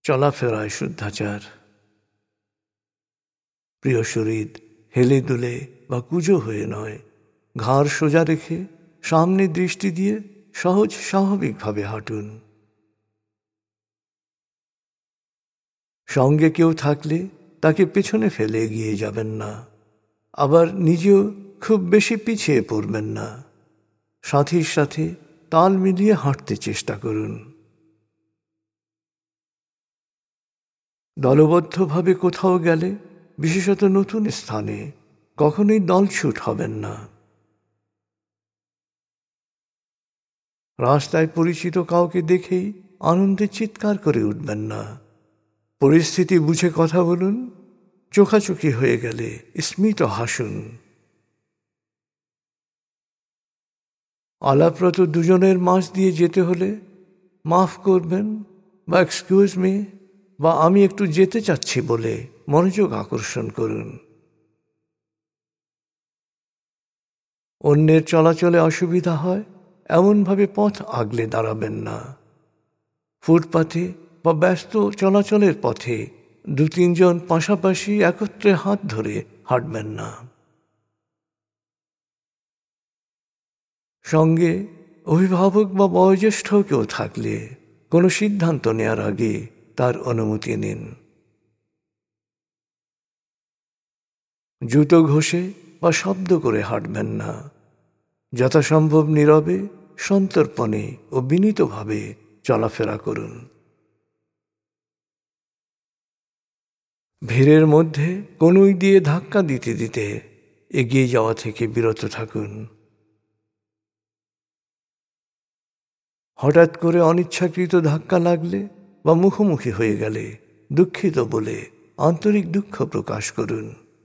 চলাফেরায় শুদ্ধাচার। প্রিয় শরীর, হেলে দুলে বা কুজো হয়ে নয়, ঘাড় সোজা রেখে সামনে দৃষ্টি দিয়ে সহজ স্বাভাবিকভাবে হাঁটুন। সঙ্গে কেউ থাকলে তাকে পেছনে ফেলে এগিয়ে যাবেন না, আবার নিজেও খুব বেশি পিছিয়ে পড়বেন না। সাথীর সাথে তাল মিলিয়ে হাঁটতে চেষ্টা করুন। দলবদ্ধভাবে কোথাও গেলে, বিশেষত নতুন স্থানে, কখনোই দলছুট হবেন না। রাস্তায় পরিচিত কাউকে দেখেই আনন্দে চিৎকার করে উঠবেন না। পরিস্থিতি বুঝে কথা বলুন, চোখাচোখি হয়ে গেলে স্মিত হাসুন। আলাপরত দুজনের মাঝ দিয়ে যেতে হলে মাফ করবেন বা এক্সকিউজ মি বা আমি একটু যেতে চাচ্ছি বলে মনোযোগ আকর্ষণ করুন। অন্যের চলাচলে অসুবিধা হয় এমনভাবে পথ আগলে দাঁড়াবেন না। ফুটপাথে বা ব্যস্ত চলাচলের পথে 2-3 জন পাশাপাশি একত্রে হাত ধরে হাঁটবেন না। সঙ্গে অভিভাবক বা বয়োজ্যেষ্ঠ কেউ থাকলে কোনো সিদ্ধান্ত নেওয়ার আগে তার অনুমতি নিন। জুতো ঘষে বা শব্দ করে হাঁটবেন না। যথাসম্ভব নীরবে, সন্তর্পণে ও বিনীতভাবে চলাফেরা করুন। ভিড়ের মধ্যে কনুই দিয়ে ধাক্কা দিতে দিতে এগিয়ে যাওয়া থেকে বিরত থাকুন। হঠাৎ করে অনিচ্ছাকৃত ধাক্কা লাগলে বা মুখোমুখি হয়ে গেলে দুঃখিত বলে আন্তরিক দুঃখ প্রকাশ করুন।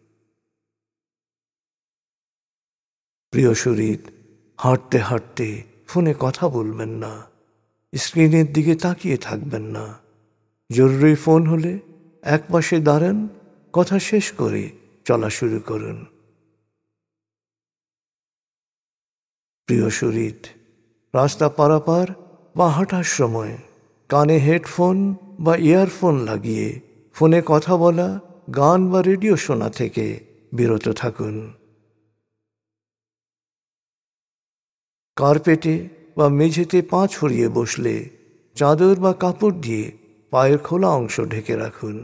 প্রিয় শরীর, হাঁটতে হাঁটতে ফোনে কথা বলবেন না। স্ক্রিনের দিকে তাকিয়ে থাকবেন না। জরুরি ফোন হলে একপাশে দাঁড়ান, কথা শেষ করে চলা শুরু করুন। প্রিয় শরীর, রাস্তা পারাপার বা হাঁটার সময় কানে হেডফোন বা ইয়ারফোন লাগিয়ে ফোনে কথা বলা, গান বা রেডিও শোনা থেকে বিরত থাকুন। কার্পেটে বা মেঝেতে পা ছড়িয়ে বসলে চাদর বা কাপড় দিয়ে পায়ের খোলা অংশ ঢেকে রাখুন।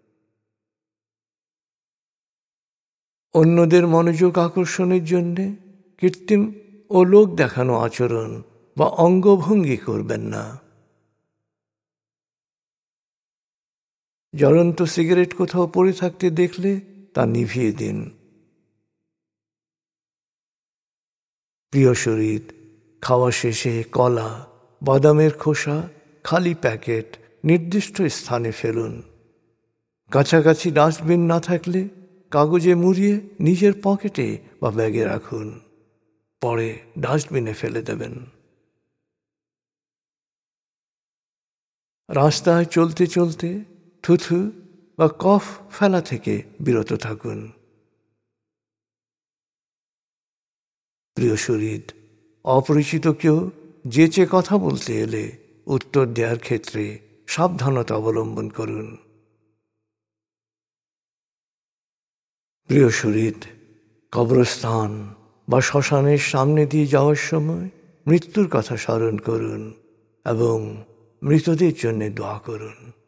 অন্যদের মনোযোগ আকর্ষণের জন্য কৃত্রিম ও লোক দেখানো আচরণ বা অঙ্গভঙ্গি করবেন না। জ্বলন্ত সিগারেট কোথাও পড়ে থাকতে দেখলে তা নিভিয়ে দিন। প্রিয় শরীর, খাওয়া শেষে কলা, বাদামের খোসা, খালি প্যাকেট নির্দিষ্ট স্থানে ফেলুন। কাছাকাছি ডাস্টবিন না থাকলে কাগজে মুড়িয়ে নিজের পকেটে বা ব্যাগে রাখুন, পরে ডাস্টবিনে ফেলে দেবেন। রাস্তায় চলতে চলতে থুথু বা কফ ফেলা থেকে বিরত থাকুন। প্রিয় শরীর, অপরিচিত কেউ যেচে কথা বলতে এলে উত্তর দেওয়ার ক্ষেত্রে সাবধানতা অবলম্বন করুন। প্রিয় শরীর, কবরস্থান বা শ্মশানের সামনে দিয়ে যাওয়ার সময় মৃত্যুর কথা স্মরণ করুন এবং মৃতদের জন্য দোয়া করুন।